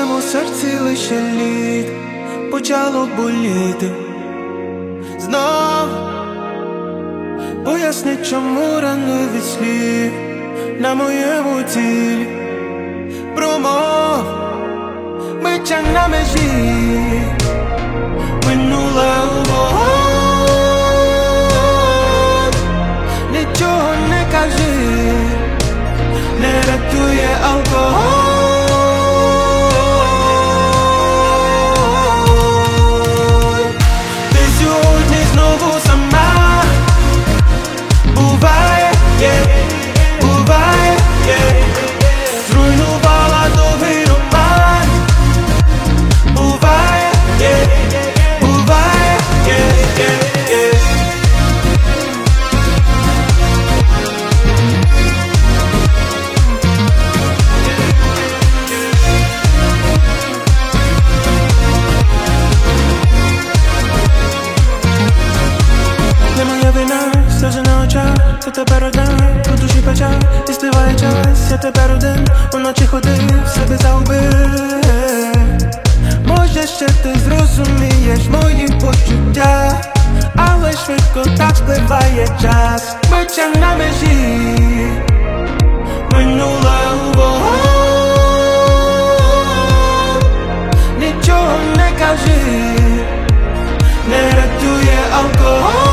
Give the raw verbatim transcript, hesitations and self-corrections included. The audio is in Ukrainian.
моєму серці лише лід почало боліти знов. Поясни, чому рани від слів на моєму тілі. Промов, биття на межі, минуле у вогонь. Нічого не кажи, не рятує алкоголь. Ти сьогодні знову сама. Буває, yeah, буває, yeah. Зруйнувала довгий роман. Буває, yeah, буває, yeah, yeah, yeah. Не моя вина, сльози на очах, ти тепер одна, у душі печаль, і спливає час, я тепер один, уночі ходив, себе загубив. Може ще ти зрозумієш мої почуття, але швидко так спливає час. Биття на межі, минуле у вогонь. Нічого не кажи, не рятує алкоголь.